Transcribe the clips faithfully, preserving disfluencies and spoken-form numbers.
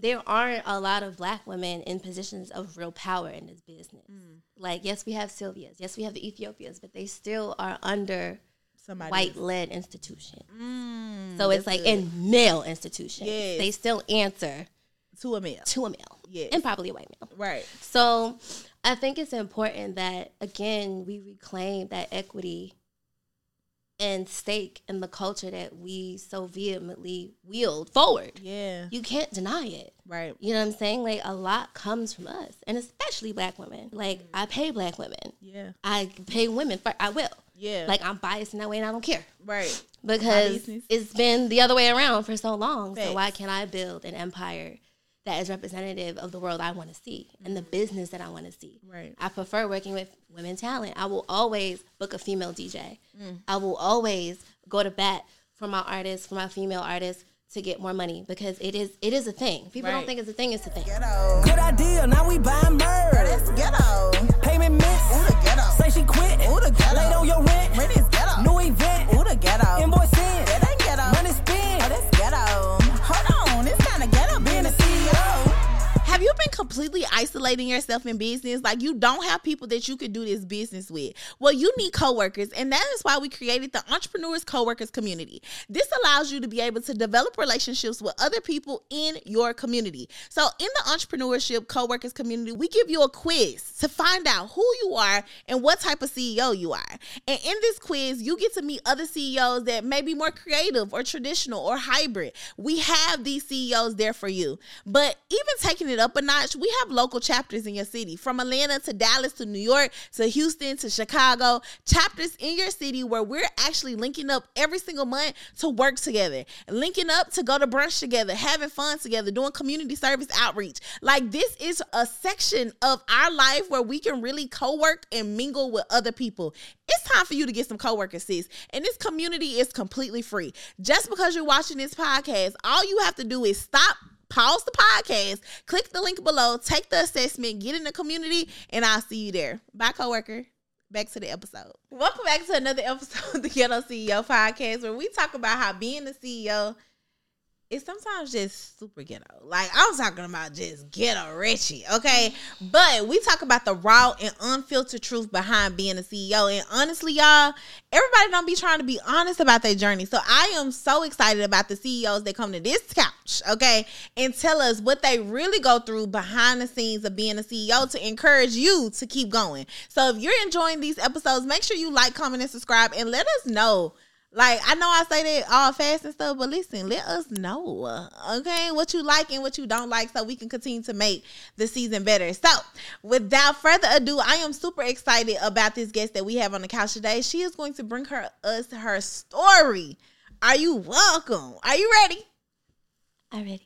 there aren't a lot of Black women in positions of real power in this business. Mm. Like, yes, we have Sylvia's. Yes, we have the Ethiopias, but they still are under Somebody white-led institution. Mm, so it's like good. In male institutions. Yes. They still answer to a male. To a male. Yes. And probably a white male. Right. So I think it's important that, again, we reclaim that equity and stake in the culture that we so vehemently wield forward. Yeah. You can't deny it. Right. You know what I'm saying? Like, a lot comes from us, and especially Black women. Like, mm. I pay Black women. Yeah. I pay women, for, I will. Yeah. Like, I'm biased in that way, and I don't care. Right. Because it's been the other way around for so long. Thanks. So why can't I build an empire that is representative of the world I want to see and the business that I want to see? Right. I prefer working with women talent. I will always book a female D J. Mm. I will always go to bat for my artists, for my female artists, to get more money, because it is it is a thing. People right. don't think it's a thing, it's a thing. Ghetto. Good idea, now we buying merch. That's ghetto. Payment miss. Ooh, the ghetto. Say she quit. Ooh, the ghetto. Late on your rent. Rent is ghetto. New event. Ooh, the ghetto. Invoice in. That ain't ghetto. Money spent. Oh, that's ghetto. Hold on, it's kind of ghetto being a C E O. Have you been completely isolating yourself in business? Like, you don't have people that you could do this business with. Well, you need coworkers, and that is why we created the Entrepreneurs Coworkers Community. This allows you to be able to develop relationships with other people in your community. So in the Entrepreneurship Coworkers Community, we give you a quiz to find out who you are and what type of C E O you are. And in this quiz, you get to meet other C E Os that may be more creative or traditional or hybrid. We have these C E Os there for you. But even taking it up a notch, we have local chapters in your city, from Atlanta to Dallas to New York to Houston to Chicago. Chapters in your city where we're actually linking up every single month to work together, linking up to go to brunch together, having fun together, doing community service outreach. Like, this is a section of our life where we can really co-work and mingle with other people. It's time for you to get some coworkers, sis. And this community is completely free. Just because you're watching this podcast, all you have to do is stop, pause the podcast, click the link below, take the assessment, get in the community, and I'll see you there. Bye, coworker. Back to the episode. Welcome back to another episode of the Ghetto C E O Podcast, where we talk about how being a C E O is sometimes just super ghetto. Like, I'm talking about just ghetto Richie, okay? But we talk about the raw and unfiltered truth behind being a C E O. And honestly, y'all, everybody don't be trying to be honest about their journey. So I am so excited about the C E Os that come to this couch, okay, and tell us what they really go through behind the scenes of being a C E O to encourage you to keep going. So if you're enjoying these episodes, make sure you like, comment, and subscribe, and let us know. Like, I know I say that all fast and stuff, but listen, let us know, okay, what you like and what you don't like, so we can continue to make the season better. So, without further ado, I am super excited about this guest that we have on the couch today. She is going to bring her us her story. Are you welcome? Are you ready? I'm ready.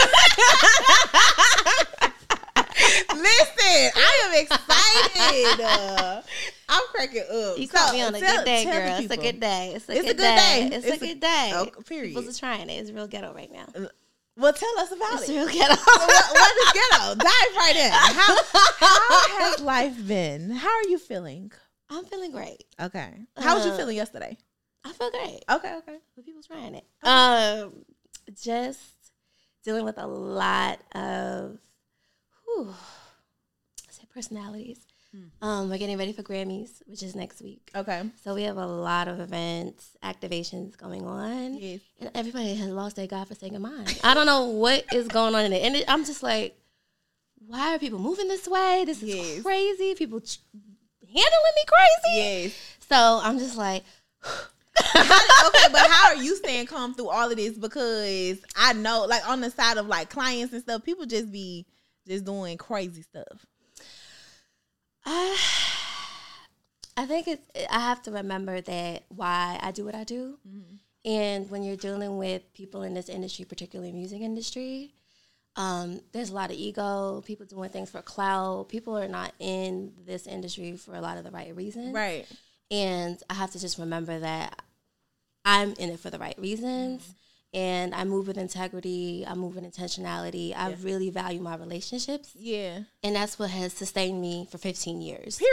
Listen, I am excited. Uh, I'm cracking up. You caught so, me on a tell, good day, girl. It's a good day. It's a, it's good, a good day. day. It's, it's a, a good day. Oh, period. People are trying it. It's real ghetto right now. Well, tell us about it's it. It's real ghetto. what, what is ghetto? Dive right in. How, how has life been? How are you feeling? I'm feeling great. Okay. How was uh, you feeling yesterday? I feel great. Okay, okay. But people trying it. Okay. Um, just dealing with a lot of, whew, say personalities. Hmm. Um, we're getting ready for Grammys, which is next week. Okay. So we have a lot of events, activations going on. Yes. And everybody has lost their godforsaken mind. I don't know what is going on in it. And it, I'm just like, why are people moving this way? This is yes. crazy. People ch- handling me crazy. Yes. So I'm just like... how, okay, but how are you staying calm through all of this? Because I know, like, on the side of, like, clients and stuff, people just be just doing crazy stuff. Uh, I think it's, I have to remember that why I do what I do. Mm-hmm. And when you're dealing with people in this industry, particularly music industry, um, there's a lot of ego, people doing things for clout. People are not in this industry for a lot of the right reasons. Right. And I have to just remember that I'm in it for the right reasons. Mm-hmm. And I move with integrity. I move with intentionality. Yeah. I really value my relationships. Yeah. And that's what has sustained me for fifteen years. Period.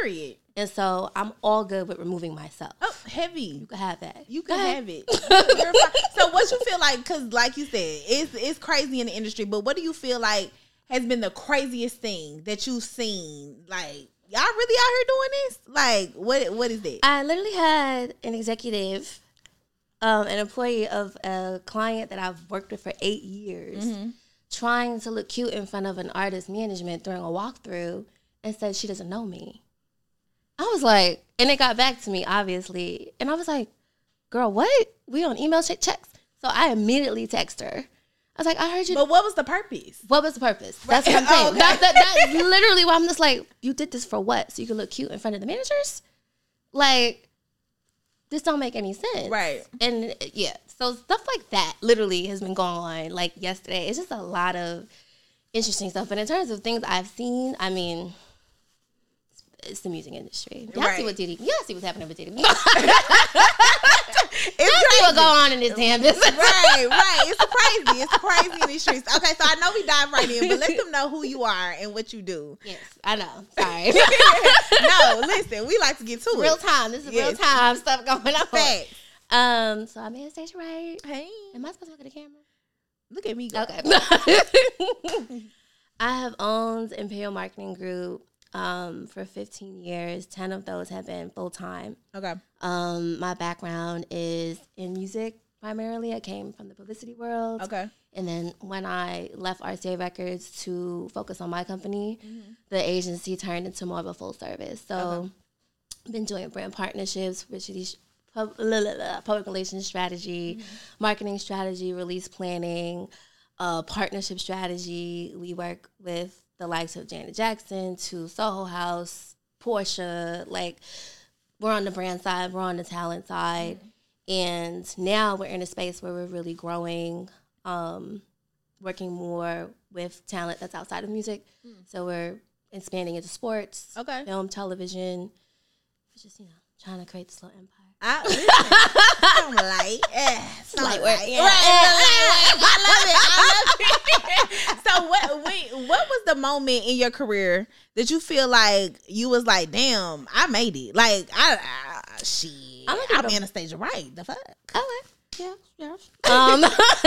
And so I'm all good with removing myself. Oh, heavy. You can have that. You can have it. You're fine. So what you feel like, because like you said, it's it's crazy in the industry, but what do you feel like has been the craziest thing that you've seen? Like, y'all really out here doing this? Like, what what is that? I literally had an executive, um, an employee of a client that I've worked with for eight years, mm-hmm. trying to look cute in front of an artist management during a walkthrough and said she doesn't know me. I was like, and it got back to me, obviously. And I was like, girl, what? We on email check checks? So I immediately text her. I was like, I heard you. But what was the purpose? What was the purpose? That's what I'm saying. Oh, okay. that, that, that's literally why I'm just like, you did this for what? So you can look cute in front of the managers? Like, this don't make any sense. Right. And yeah, so stuff like that literally has been going on. Like yesterday, it's just a lot of interesting stuff. But in terms of things I've seen, I mean, it's the music industry. Y'all right. see what Diddy, y'all see what's happening with Diddy. Y'all see what go on in this damn business. Right, right. It's crazy. It's crazy in these streets. Okay, so I know we dive right in, but let them know who you are and what you do. Yes, I know. Sorry. No, listen, we like to get to real it. Real time. This is yes. real time stuff going on. Facts. Um, so I'm Anastasia Wright. Hey. Am I supposed to look at the camera? Look at me. Girl. Okay. I have owned Imperial Marketing Group um, for fifteen years. ten of those have been full-time. Okay. Um, my background is in music primarily. I came from the publicity world. Okay. And then when I left R C A Records to focus on my company, mm-hmm. the agency turned into more of a full service. So okay. I've been doing brand partnerships, publicity, pub, public relations strategy, mm-hmm. marketing strategy, release planning, uh, partnership strategy. We work with the likes of Janet Jackson to Soho House, Portia. Like, we're on the brand side, we're on the talent side. Mm-hmm. And now we're in a space where we're really growing, um, working more with talent that's outside of music. Mm. So we're expanding into sports, okay. film, television. It's just, you know, trying to create this little empire. I, listen, I'm light. Yeah, some light work. Yeah. Right, yeah. I love it. I love it. So what, wait, what was the moment in your career that you feel like you was like, damn, I made it? Like, I, I shit. I'm, I'm Anastasia Wright. The fuck? Okay. Yeah, yeah. Um,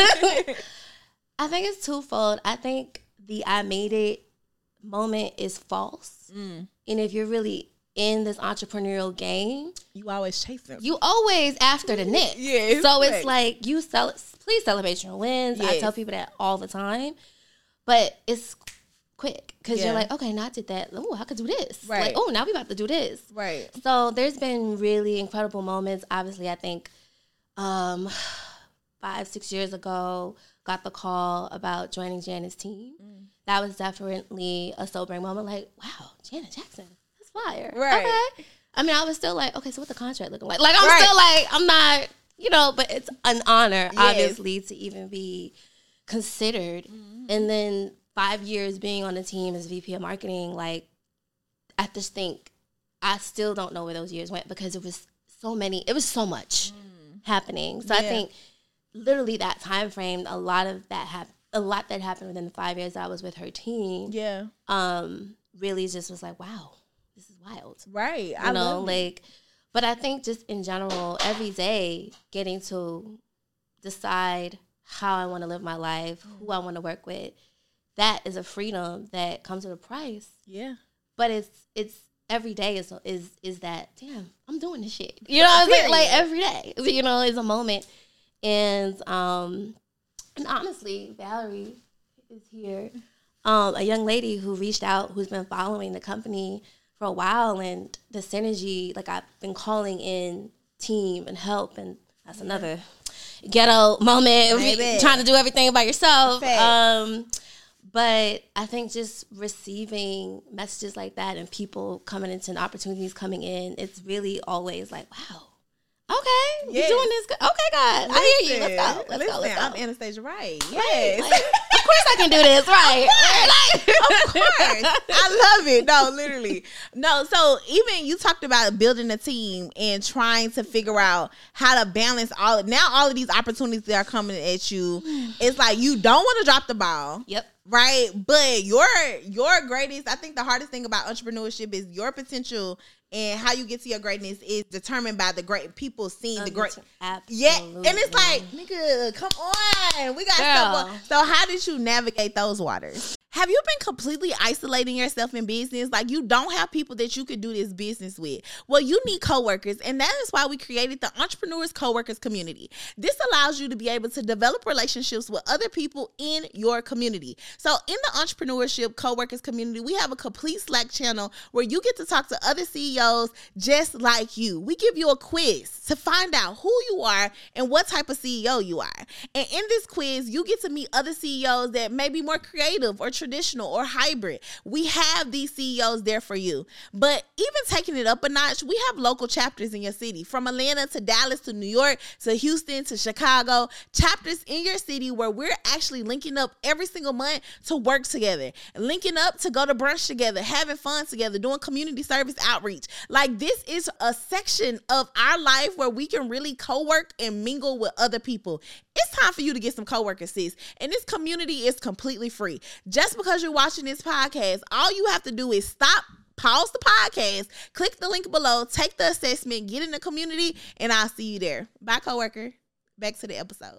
I think it's twofold. I think the I made it moment is false. Mm. And if you're really in this entrepreneurial game, you always chasing. You always after the next. Yeah. So right. It's like, you sell, please celebrate your wins. Yes. I tell people that all the time. But it's quick because yeah. you're like, okay, now I did that. Oh, I could do this. Right. Like, oh, now we about to do this. Right. So there's been really incredible moments. Obviously, I think um, five, six years ago, got the call about joining Janet's team. Mm. That was definitely a sobering moment. Like, wow, Janet Jackson, that's fire. Right. Okay. I mean, I was still like, okay, so what's the contract looking like? Like, I'm right. still like, I'm not, you know, but it's an honor, yes. obviously, to even be considered. Mm-hmm. And then five years being on the team as V P of marketing, like, I just think I still don't know where those years went because it was so many, it was so much mm. happening. So yeah. I think literally that time frame, a lot of that happened, a lot that happened within the five years that I was with her team. Yeah. Um, really just was like, wow, this is wild. Right. You I know, love like, it. But I think just in general, every day getting to decide how I want to live my life, who I want to work with, that is a freedom that comes with a price. Yeah. But it's it's every day is is is that, damn, I'm doing this shit. You know what I'm saying? Like every day. You know, is a moment. And um and honestly, Valerie is here. Um, a young lady who reached out, who's been following the company for a while, and the synergy, like I've been calling in team and help, and that's yeah. another ghetto moment, Maybe. trying to do everything by yourself. Um, but I think just receiving messages like that and people coming into and opportunities coming in, it's really always like, wow. Okay, yes. you're doing this. Good. Okay, God, listen, I hear you. Let's go. Let's listen, go. Let's go. I'm Anastasia Wright. Yes, right. Like, of course I can do this. Right? Of course, I love it. No, literally. No. So even you talked about building a team and trying to figure out how to balance all. Now all of these opportunities that are coming at you, it's like you don't want to drop the ball. Yep. Right, but your your greatest, I think the hardest thing about entrepreneurship is your potential and how you get to your greatness is determined by the great people seeing um, the great. Absolutely. Yeah, and it's like, nigga, come on, we got stuff on. So how did you navigate those waters? Have you been completely isolating yourself in business? Like you don't have people that you could do this business with. Well, you need coworkers, and that is why we created the Entrepreneurs Coworkers Community. This allows you to be able to develop relationships with other people in your community. So in the Entrepreneurship Coworkers Community, we have a complete Slack channel where you get to talk to other C E Os just like you. We give you a quiz to find out who you are and what type of C E O you are. And in this quiz, you get to meet other C E Os that may be more creative or traditional or hybrid. We have these C E Os there for you. But even taking it up a notch, we have local chapters in your city, from Atlanta to Dallas to New York to Houston to Chicago, chapters in your city where we're actually linking up every single month to work together, linking up to go to brunch together, having fun together, doing community service outreach. Like this is a section of our life where we can really co-work and mingle with other people. It's time for you to get some coworkers, sis. And this community is completely free. Just because you're watching this podcast, all you have to do is stop, pause the podcast, click the link below, take the assessment, get in the community, and I'll see you there. Bye, coworker. Back to the episode.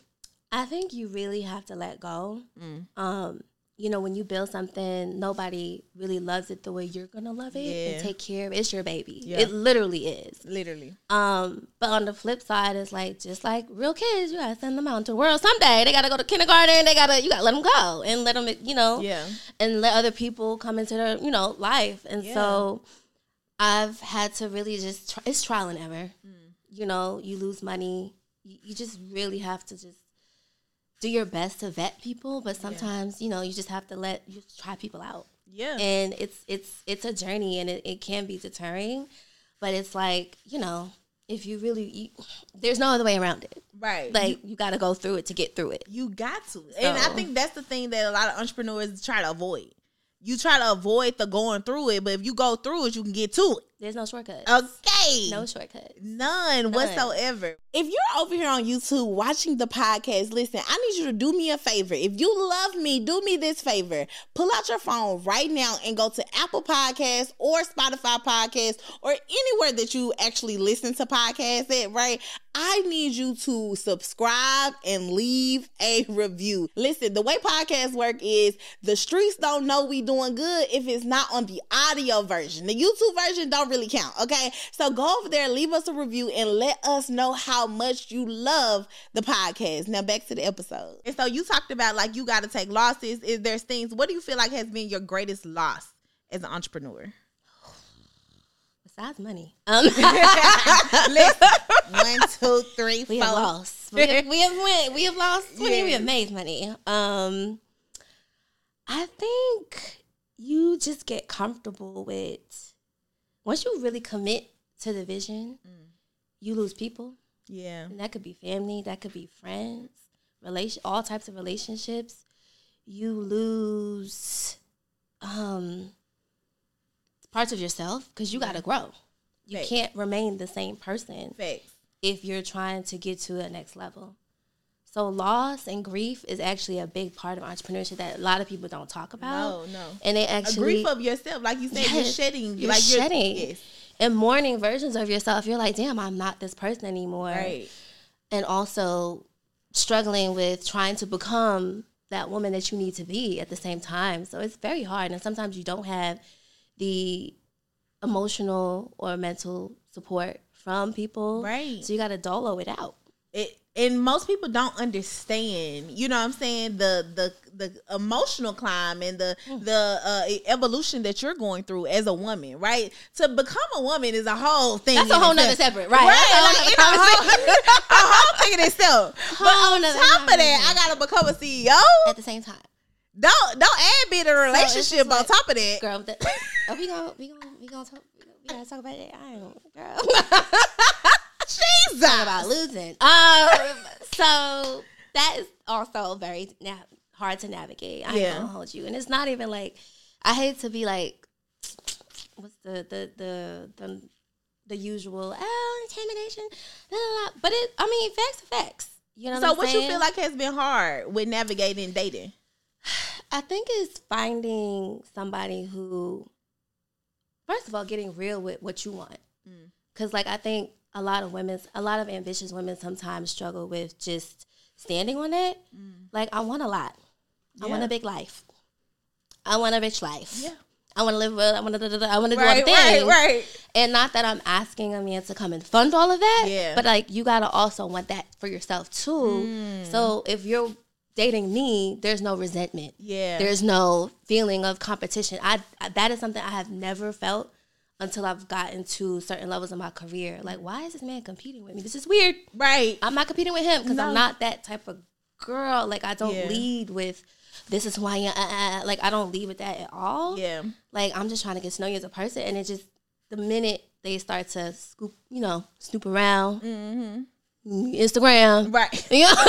I think you really have to let go. Mm. Um, you know, when you build something, nobody really loves it the way you're going to love it Yeah. and take care of it. It's your baby. Yeah. It literally is. Literally. Um, but on the flip side, it's like, just like real kids, you got to send them out into the world someday. They got to go to kindergarten. They got to, you got to let them go and let them, you know, Yeah. and let other people come into their, you know, life. And Yeah. so I've had to really just, try, it's trial and error. Mm. You know, you lose money. You, you just really have to just do your best to vet people, but sometimes, yeah. you know, you just have to let, you try people out. Yeah. And it's it's it's a journey, and it, it can be deterring, but it's like, you know, if you really, you, there's no other way around it. Right. Like, you, you got to go through it to get through it. You got to. So. And I think that's the thing that a lot of entrepreneurs try to avoid. You try to avoid the going through it, but if you go through it, you can get to it. There's no shortcuts. Okay. No shortcuts. None, None whatsoever. If you're over here on YouTube watching the podcast, listen, I need you to do me a favor. If you love me, do me this favor. Pull out your phone right now and go to Apple Podcasts or Spotify Podcasts or anywhere that you actually listen to podcasts at, right? I need you to subscribe and leave a review. Listen, the way podcasts work is the streets don't know we doing good if it's not on the audio version. The YouTube version don't really count, okay? So go over there, leave us a review, and let us know how much you love the podcast. Now back to the episode. And so you talked about, like, you got to take losses. Is there things, what do you feel like has been your greatest loss as an entrepreneur? Besides money. Um, Listen, one, two, three, we four. have lost. We have, we have went. We have lost money. Yeah. We have made money. Um, I think you just get comfortable with, once you really commit to the vision, mm. you lose people. Yeah. And that could be family. That could be friends, relation, all types of relationships. You lose um, parts of yourself because you got to grow. You Facts. Can't remain the same person Facts. if you're trying to get to the next level. So loss and grief is actually a big part of entrepreneurship that a lot of people don't talk about. No, no. And they actually... A grief of yourself. Like you said, yes, you're shedding. You're like shedding. You're, yes. And mourning versions of yourself. You're like, damn, I'm not this person anymore. Right. And also struggling with trying to become that woman that you need to be at the same time. So it's very hard. And sometimes you don't have the emotional or mental support from people. Right. So you got to dolo it out. It, and most people don't understand, you know what I'm saying, the the the emotional climb and the mm. the uh, evolution that you're going through as a woman, right? To become a woman is a whole thing. That's a whole nother separate, right? Right, like, a, whole, a whole thing in itself. Whole but on top of that, I gotta become a C E O at the same time. Don't don't add me to the relationship so on like, top of that, girl. The, oh, we gonna we gonna we gonna talk. We gotta talk about that. I ain't, girl. Jesus. Talk about losing. Um, so that is also very na- hard to navigate. I ain't yeah. gonna hold you, and it's not even like, I hate to be like, what's the the the the, the usual oh intimidation, blah, blah, blah. But it. I mean, facts are facts. You know. So what, what I'm you saying? feel like has been hard with navigating dating? I think it's finding somebody who first of all, getting real with what you want. Because, mm. like, I think a lot of women, a lot of ambitious women sometimes struggle with just standing on it. Mm. Like, I want a lot. Yeah. I want a big life. I want a rich life. Yeah. I want to live well. I want to. I want to do right, all the things. Right, right. And not that I'm asking a man to come and fund all of that. Yeah. But like, you gotta also want that for yourself too. Mm. So if you're dating me, there's no resentment. Yeah. There's no feeling of competition. I, I that is something I have never felt until I've gotten to certain levels of my career. Like, why is this man competing with me? This is weird. Right. I'm not competing with him because no. I'm not that type of girl. Like, I don't yeah. lead with. This is who I am. Uh, uh, like, I don't leave with that at all. Yeah. Like, I'm just trying to get to know you as a person. And it just, the minute they start to scoop, you know, snoop around, mm-hmm. Instagram. Right. You know?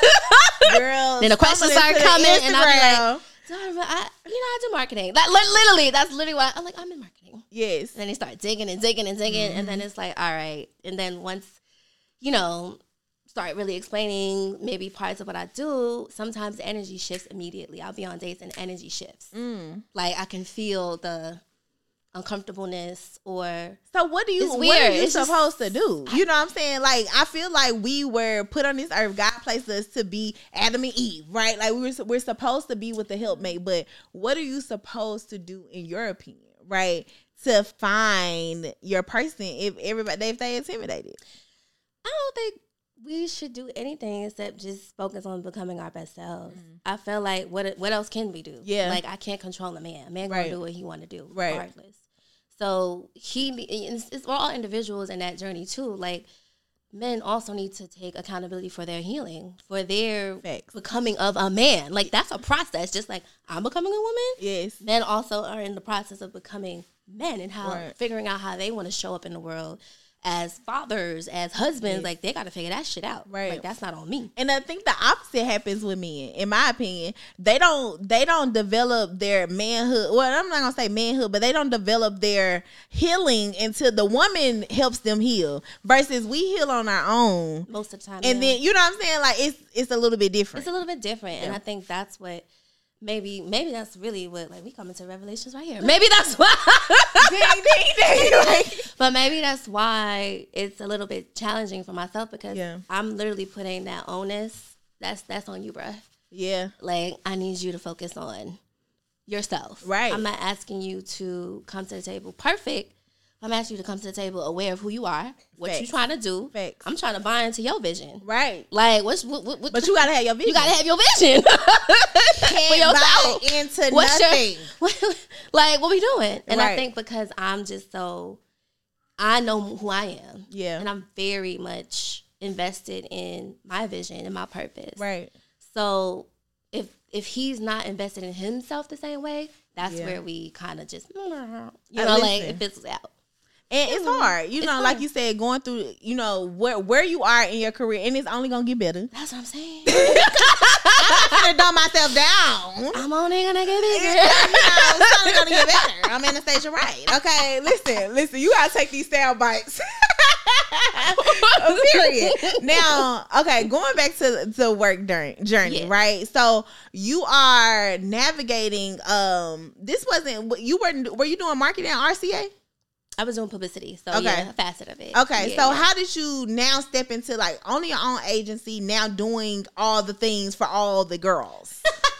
Girl. Then the questions start coming. And I'll be like, I, you know, I do marketing. That literally, that's literally why I'm like, I'm in marketing. Yes. And then they start digging and digging and digging. Mm-hmm. And then it's like, all right. And then once, you know, start really explaining maybe parts of what I do, sometimes the energy shifts immediately. I'll be on dates and energy shifts. Mm. Like, I can feel the uncomfortableness or... So what do you, it's what weird. are you it's supposed just, to do? You know what I'm saying? Like, I feel like we were put on this earth. God placed us to be Adam and Eve, right? Like, we were, we're supposed to be with the helpmate, but what are you supposed to do, in your opinion, right, to find your person if everybody, if they intimidated? I don't think we should do anything except just focus on becoming our best selves. Mm. I feel like what what else can we do? Yeah, like I can't control a man. A man right. gonna do what he want to do, right. regardless. So he, it's, it's, we're all individuals in that journey too. Like, men also need to take accountability for their healing, for their Facts. becoming of a man. Like, that's a process. Just like I'm becoming a woman. Yes, men also are in the process of becoming men and how right. figuring out how they want to show up in the world. As fathers, as husbands, yes. like, they got to figure that shit out. Right. Like, that's not on me. And I think the opposite happens with men, in my opinion. They don't they don't develop their manhood. Well, I'm not going to say manhood, but they don't develop their healing until the woman helps them heal. Versus we heal on our own. Most of the time. And yeah. then, you know what I'm saying? Like, it's it's a little bit different. It's a little bit different. Yeah. And I think that's what... Maybe maybe that's really what, like, we come into Revelations right here. Maybe that's why. ding, ding, ding. Like, but maybe that's why it's a little bit challenging for myself because yeah. I'm literally putting that onus. That's that's on you, bruh. Yeah. Like, I need you to focus on yourself. Right. I'm not asking you to come to the table perfect. I'm asking you to come to the table aware of who you are, what Facts. you're trying to do. Facts. I'm trying to buy into your vision. Right. Like, what's what, what, what But you gotta have your vision. You gotta have your vision. Can't buy into What's nothing. Your, what, like, what we doing? And right. I think because I'm just so, I know who I am. Yeah. And I'm very much invested in my vision and my purpose. Right. So if if he's not invested in himself the same way, that's yeah. where we kind of just, you I know, listen. like, it fizzles out. And it's hard, you it's know, hard. like you said, going through, you know, where where you are in your career, and it's only gonna get better. That's what I'm saying. I'm not gonna dumb myself down. I'm only gonna get bigger. You know, it's only gonna get better. I'm in the stage of right. Okay, listen, listen. You gotta take these sound bites. Period. Now, okay, going back to the work journey, Yeah. right? So you are navigating. Um, this wasn't you were were you doing marketing at R C A? I was doing publicity, so okay. yeah, a facet of it. Okay, yeah, so yeah. how did you now step into, like, owning your own agency, now doing all the things for all the girls?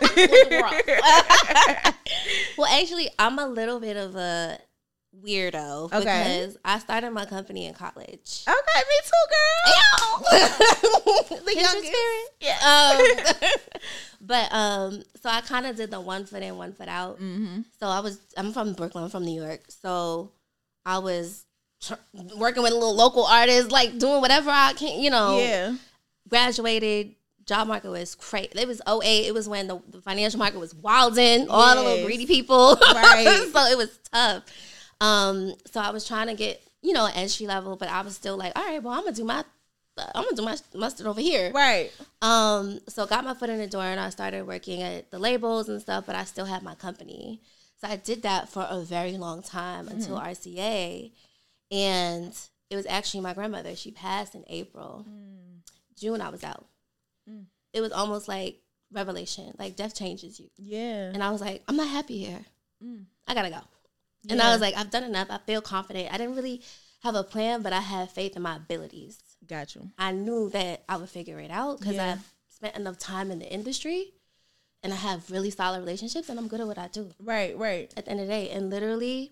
Well, actually, I'm a little bit of a weirdo okay. because I started my company in college. Okay, me too, girl. The youngest spirit. Yeah. Um, but um, so I kind of did the one foot in, one foot out. Mm-hmm. So I was, I'm from Brooklyn, I'm from New York, so I was tr- working with a little local artists, like doing whatever I can, you know. Yeah. Graduated, job market was crazy. It was oh eight. It was when the, the financial market was wilding, all yes. the little greedy people. Right. So it was tough. Um, so I was trying to get, you know, entry level, but I was still like, all right, well, I'm gonna do my, I'm gonna do my mustard over here. Right. Um, so got my foot in the door and I started working at the labels and stuff, but I still had my company. So I did that for a very long time until mm-hmm. R C A. And it was actually my grandmother. She passed in April. Mm. June, I was out. Mm. It was almost like revelation. Like, death changes you. Yeah. And I was like, I'm not happy here. Mm. I gotta go. Yeah. And I was like, I've done enough. I feel confident. I didn't really have a plan, but I had faith in my abilities. Got you. I knew that I would figure it out because yeah. I've spent enough time in the industry and I have really solid relationships and I'm good at what I do. Right, right. At the end of the day. And literally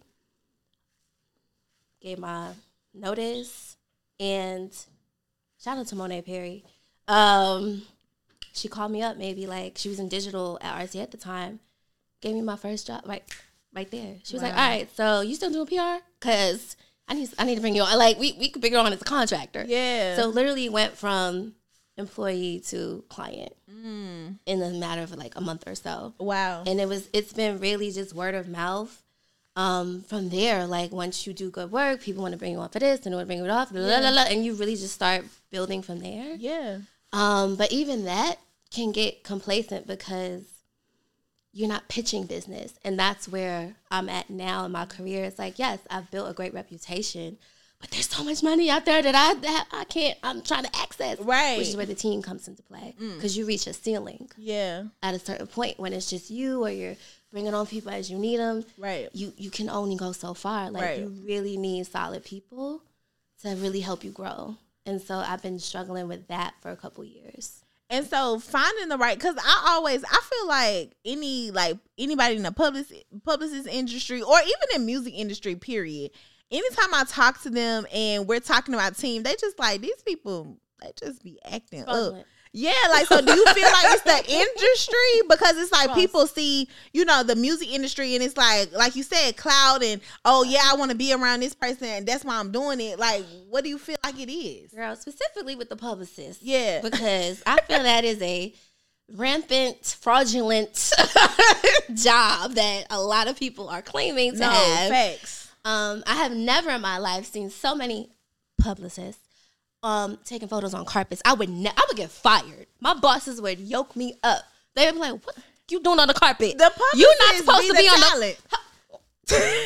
gave my notice and shout out to Monet Perry. Um, she called me up maybe like she was in digital at R C A at the time. Gave me my first job right right there. She was wow. like, all right, so you still doing P R? Because I need I need to bring you on. Like, we, we could bring you on as a contractor. Yeah. So literally went from employee to client mm. in a matter of like a month or so. Wow. And it was, it's been really just word of mouth. Um, from there, like once you do good work, people want to bring you on for this and want to bring you off, blah, yeah. blah, blah, and you really just start building from there. Yeah. Um, but even that can get complacent because you're not pitching business. And that's where I'm at now in my career. It's like, yes, I've built a great reputation, but there's so much money out there that I that I can't, I'm trying to access. Right. Which is where the team comes into play. Because mm. you reach a ceiling. Yeah. At a certain point when it's just you or you're bringing on people as you need them. Right. You, you can only go so far. Like, right. you really need solid people to really help you grow. And so I've been struggling with that for a couple years. And so finding the right, because I always, I feel like any, like anybody in the public, publicist industry or even in music industry, period, anytime I talk to them and we're talking about team, they just like, these people, they just be acting Fumbling. up. Yeah, like, so do you feel like it's the industry? Because it's like people see, you know, the music industry and it's like, like you said, cloud and, oh, yeah, I want to be around this person and that's why I'm doing it. Like, what do you feel like it is? Girl, specifically with the publicist. Yeah. Because I feel that is a rampant, fraudulent job that a lot of people are claiming to no, have. Facts. Um, I have never in my life seen so many publicists Um, taking photos on carpets. I would ne- I would get fired. My bosses would yoke me up. They would be like, "What you doing on the carpet? The publicists You're not supposed be to be the on talent. the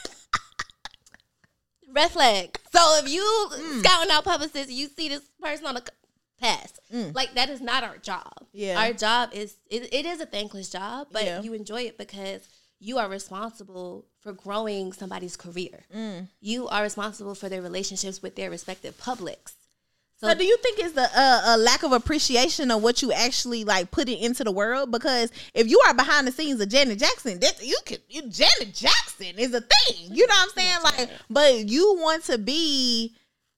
red flag." So if you mm. scouting out publicists, you see this person on the pass. Mm. Like, that is not our job. Yeah, our job is it, it is a thankless job, but yeah. you enjoy it because you are responsible for growing somebody's career. Mm. You are responsible for their relationships with their respective publics. So, so do you think it's the uh, a lack of appreciation of what you actually like put it into the world? Because if you are behind the scenes of Janet Jackson, that you can you Janet Jackson is a thing. You know what I'm saying? Like, but you want to be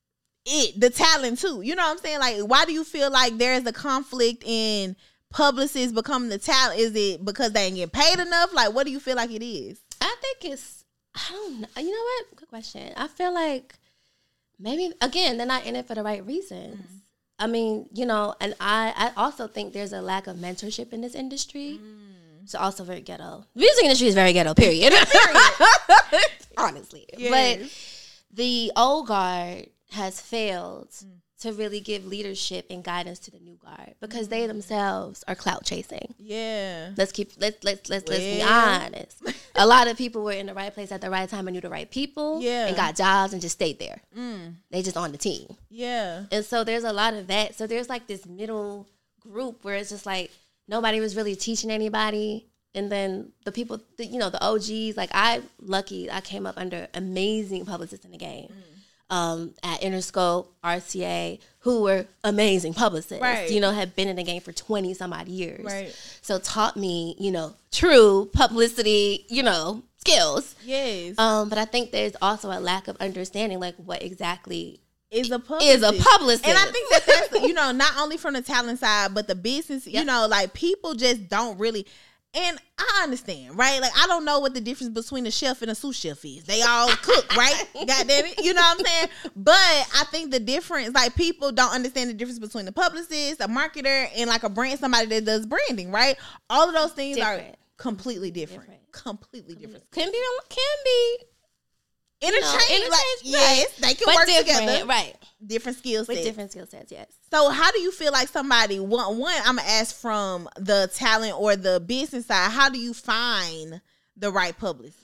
it, the talent too. You know what I'm saying? Like, why do you feel like there is a conflict in publicists becoming the talent? Is it because they ain't getting paid enough? Like, what do you feel like it is? I think it's I don't know. You know what? Good question. I feel like maybe, again, they're not in it for the right reasons. Mm. I mean, you know, and I, I also think there's a lack of mentorship in this industry. Mm. It's also very ghetto. The music industry is very ghetto, period. period. Honestly. Yes. But the old guard has failed mm. to really give leadership and guidance to the new guard because mm. they themselves are clout chasing. Yeah. Let's keep, let's, let's, let's, let's be honest. A lot of people were in the right place at the right time and knew the right people yeah. and got jobs and just stayed there. Mm. They just on the team. Yeah. And so there's a lot of that. So there's like this middle group where it's just like nobody was really teaching anybody. And then the people, the, you know, the O Gs, like I, lucky I came up under amazing publicists in the game. Mm. Um, at Interscope, R C A, who were amazing publicists, right. you know, had been in the game for twenty some odd years. Right. So taught me, you know, true publicity, you know, skills. Yes. Um, but I think there's also a lack of understanding, like what exactly is a publicist. Is a publicist. And I think that that's, you know, not only from the talent side, but the business, yep. you know, like people just don't really. And I understand, right? Like, I don't know what the difference between a chef and a sous chef is. They all cook, right? God damn it. You know what I'm saying? But I think the difference, like, people don't understand the difference between the publicist, a marketer, and, like, a brand, somebody that does branding, right? All of those things different. Are completely different. different. Completely different. Can be, can be. Interchange, you know, like, yes, they can but work different, together. Right. Different skill sets. With different skill sets, yes. So how do you feel like somebody, one, one, I'm going to ask from the talent or the business side, how do you find the right publicist?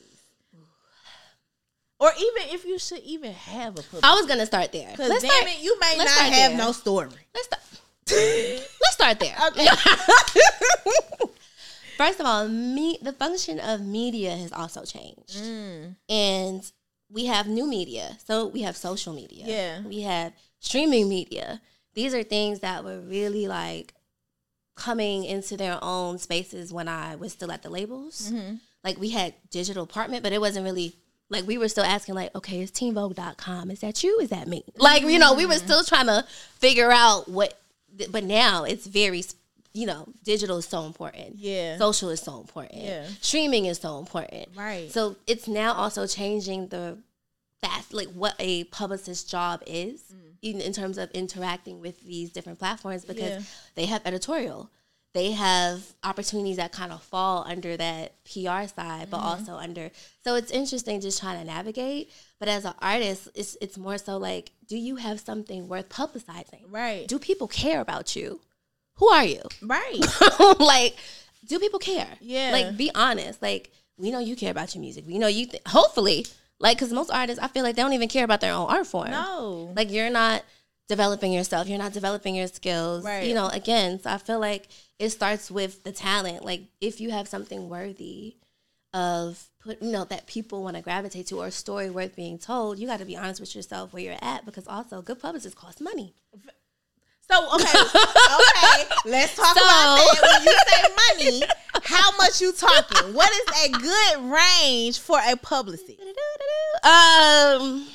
Or even if you should even have a publicist. I was going to start there. Because damn start, it, you may not have there. No story. Let's start. Let's start there. Okay. First of all, me the function of media has also changed. Mm. And we have new media. So we have social media. Yeah. We have streaming media. These are things that were really like coming into their own spaces when I was still at the labels. Mm-hmm. Like we had digital apartment, but it wasn't really like we were still asking like, okay, is teen vogue dot com. Is that you? Is that me? Like, you know, we were still trying to figure out what, but now it's very, you know, digital is so important. Yeah. Social is so important. Yeah. Streaming is so important. Right. So it's now also changing the fast, like what a publicist's job is mm. in, in terms of interacting with these different platforms because yeah. they have editorial. They have opportunities that kind of fall under that P R side, but mm-hmm. also under. So it's interesting just trying to navigate. But as an artist, it's it's more so like, do you have something worth publicizing? Right. Do people care about you? Who are you? Right. Like, do people care? Yeah. Like, be honest. Like, we know you care about your music. We know you, th- hopefully, like, because most artists, I feel like they don't even care about their own art form. No. Like, you're not developing yourself. You're not developing your skills. Right. You know, again, so I feel like it starts with the talent. Like, if you have something worthy of, put, you know, that people want to gravitate to or a story worth being told, you got to be honest with yourself where you're at because also good publicists cost money. So, okay, okay, let's talk so, about that. When you say money, how much you talking? What is a good range for a publicist? Um,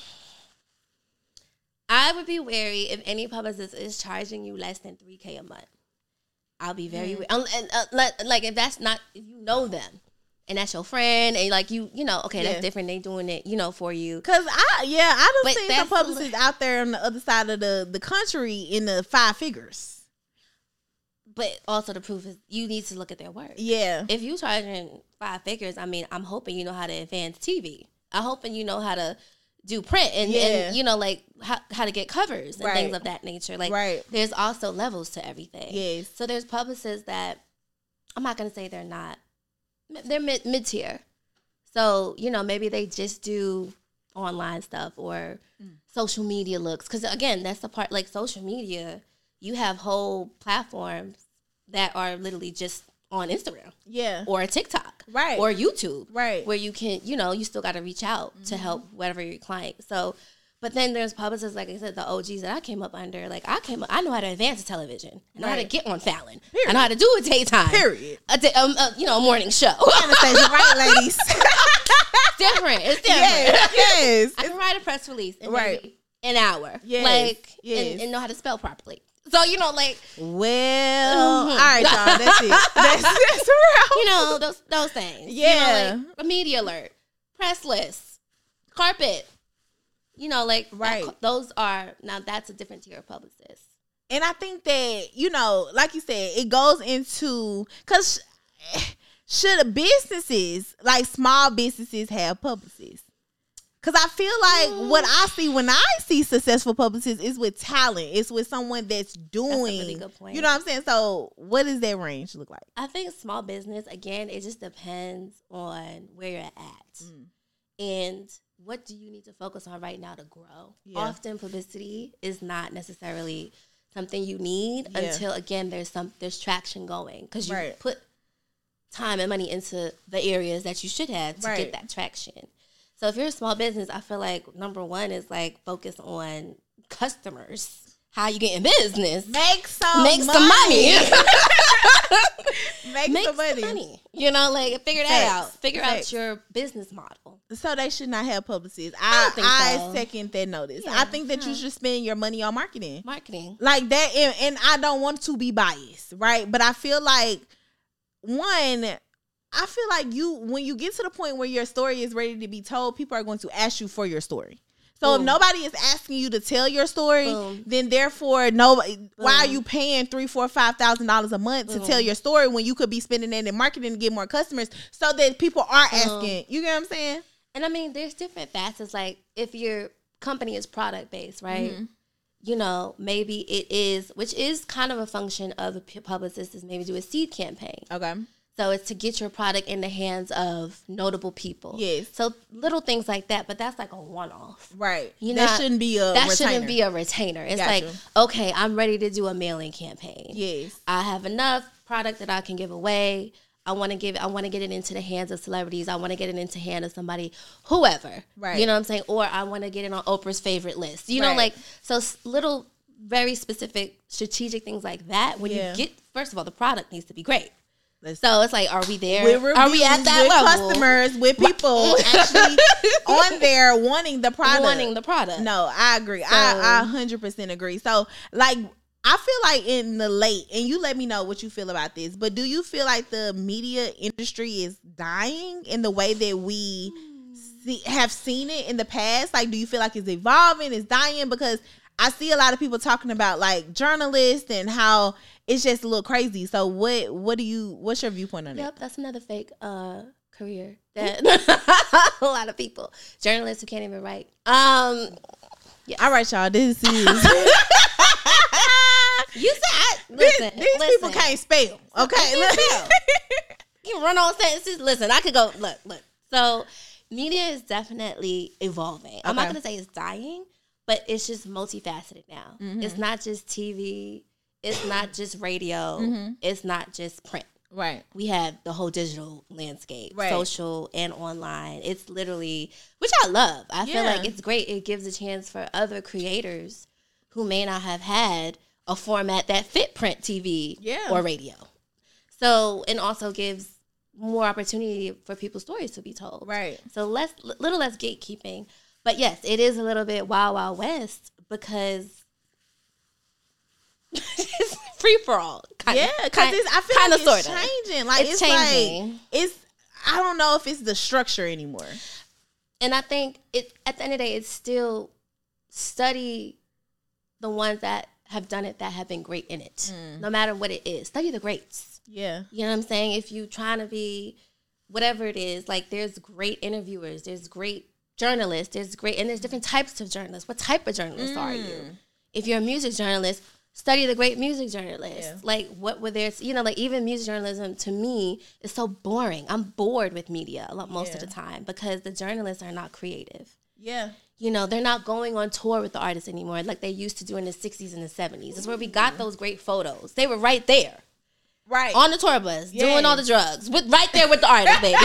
I would be wary if any publicist is charging you less than three K a month. I'll be very mm. um, and, uh, like, like if that's not, if you know them. And that's your friend, and like you, you know, okay, yeah. that's different. They doing it, you know, for you. Cause I, yeah, I don't see some publicists out there on the other side of the, the country in the five figures. But also the proof is you need to look at their work. Yeah. If you charging five figures, I mean, I'm hoping you know how to advance T V. I'm hoping you know how to do print and, yeah. and you know, like how, how to get covers and right. things of that nature. Like, right. there's also levels to everything. Yes. So there's publicists that I'm not gonna say they're not. They're mid mid tier, so you know maybe they just do online stuff or mm. social media looks. Because again, that's the part. Like social media, you have whole platforms that are literally just on Instagram, yeah, or TikTok, right, or YouTube, right, where you can, you know, you still got to reach out mm-hmm. to help whatever your client. So, but then there's publicists, like I said, the O Gs that I came up under. Like I came, up, I know how to advance television. I know right. how to get on Fallon. Period. I know how to do a daytime. Period. A, day, um, a you know, a morning show. Anastasia, right, ladies? Different. It's different. Yes. yes. I can write a press release in right. maybe an hour. Yes. Like, yes. And, and know how to spell properly. So you know, like, well, mm-hmm. all right, y'all. That's it. That's, that's real. You know those those things. Yeah. You know, like a media alert, press list, carpet. You know, like right. that, those are now that's a different tier of publicists. And I think that, you know, like you said, it goes into because sh- should businesses like small businesses have publicists? Because I feel like mm. what I see when I see successful publicists is with talent. It's with someone that's doing. That's a really good point. You know what I'm saying? So what does that range look like? I think small business, again, it just depends on where you're at. Mm. And what do you need to focus on right now to grow? Yeah. Often publicity is not necessarily something you need yeah. until, again, there's some there's traction going. Because you right. put time and money into the areas that you should have to right. get that traction. So if you're a small business, I feel like number one is like focus on customers. How you get in business? Make some Make money. some money. Make, Make some money. money. You know, like figure that Facts. out. Figure Facts. out your business model. So they should not have publicists. I, I, think I so. second that notice. Yeah. I think that yeah. you should spend your money on marketing. Marketing. Like that. And, and I don't want to be biased, right? But I feel like, one, I feel like you, when you get to the point where your story is ready to be told, people are going to ask you for your story. So Boom. If nobody is asking you to tell your story, Boom. Then therefore, nobody. Boom. Why are you paying three, four, five thousand dollars a month Boom. To tell your story when you could be spending that in marketing to get more customers? So that people are asking. You get what I'm saying? And I mean, there's different facets. Like if your company is product based, right? Mm-hmm. You know, maybe it is, which is kind of a function of a publicist, is maybe do a seed campaign. Okay. So it's to get your product in the hands of notable people. Yes. So little things like that, but that's like a one-off. Right. You that know, shouldn't be a That retainer. shouldn't be a retainer. It's Gotcha. Like, okay, I'm ready to do a mailing campaign. Yes. I have enough product that I can give away. I want to give it, I want to get it into the hands of celebrities. I want to get it into the hand of somebody, whoever. Right. You know what I'm saying? Or I want to get it on Oprah's favorite list. You know, Right. like, so little, very specific, strategic things like that. When Yeah. you get, first of all, the product needs to be great. Let's- So it's like, are we there? With Are we at reviews, that with level? customers, with people actually on there wanting the product. Wanting the product. No, I agree. So- I I one hundred percent agree. So, like, I feel like in the late, and you let me know what you feel about this, but do you feel like the media industry is dying in the way that we see, have seen it in the past? Like, do you feel like it's evolving, it's dying? Because I see a lot of people talking about, like, journalists and how it's just a little crazy. So what what do you, what's your viewpoint on it? Yep, that's another fake uh, career that a lot of people, journalists who can't even write. Um, yes. All right, y'all, this is... You said, I, These, listen, these listen. people can't spell. Okay, They can't spell. You can run on sentences. Listen, I could go, look, look. So media is definitely evolving. I'm not Okay. going to say it's dying, but it's just multifaceted now. Mm-hmm. It's not just T V. It's not just radio. Mm-hmm. It's not just print. Right. We have the whole digital landscape, Right. social and online. It's literally, which I love. I feel Yeah. like it's great. It gives a chance for other creators who may not have had a format that fit print T V Yeah. or radio. So, and also gives more opportunity for people's stories to be told. Right. So less, little less gatekeeping. But yes, it is a little bit wild, wild west because it's free for all. Yeah, because I feel kinda, like it's sorta. changing. Like It's it's, changing. like it's. I don't know if it's the structure anymore. And I think it at the end of the day, it's still study the ones that have done it that have been great in it. No matter what it is. Study the greats. Yeah. You know what I'm saying? If you trying to be whatever it is, like there's great interviewers, there's great journalists, there's great and there's different types of journalists. What type of journalist are you? If you're a music journalist, study the great music journalists. Yeah. Like what were there, you know, like even music journalism to me is so boring. I'm bored with media a lot most of Yeah. the time because the journalists are not creative. Yeah. You know, they're not going on tour with the artists anymore like they used to do in the sixties and the seventies. It's where we got those great photos. They were right there Right. on the tour bus, Yeah. doing all the drugs, with right there with the artist, baby,